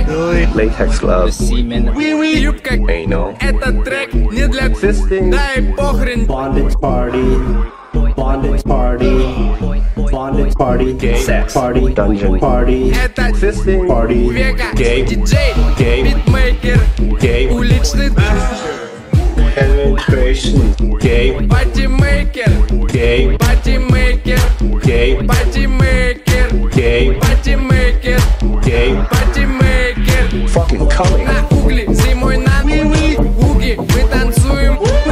Latex Glove. Anal. Этот трек не для Fisting. дай похрен. Bondage party, bondage party, bondage party, Gay. sex party, Dungeon. party, Это Fisting. party, века. Gay. Диджей, Gay. битмейкер, Gay. уличный Penetration. Gay. патимейкер, Gay. патимейкер, Gay. патимейкер, Gay. патимейкер, Gay. патимейкер. Fucking coming. На угли, зимой на уги, мы танцуем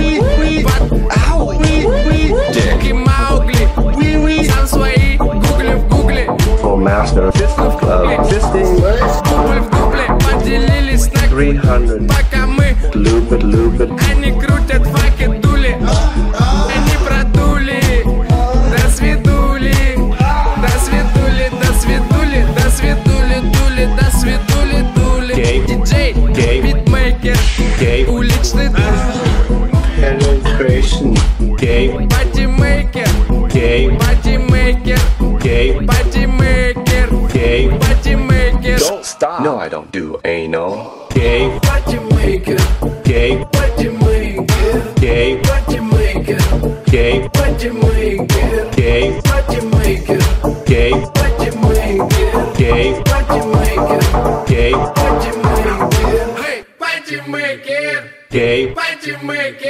Дики Маугли, сам свои, гугли в гугле, Full master. Fisting Glove. Fisting. дубль в дубле, поделились на 300. пока мы, Loop it, loop it. они крутят факи дули, они продули, до свидули, до свидули, до свидули, до свидули, дули, до свидули, дули. Гей. Диджей, Гей. битмейкер, Gay. уличный Penetration. Gay. патимейкер, Gay. патимейкер, Gay. патимейкер, Gay. патимейкер, Don't stop. No, I don't do anal. Gay. патимейкер, Gay. патимейкер, Gay. патимейкер, Gay. патимейкер, Gay. патимейкер, Gay. патимейкер, Gay. патимейкер, Gay. патимейкер, hey, патимейкер, Gay. патимейкер.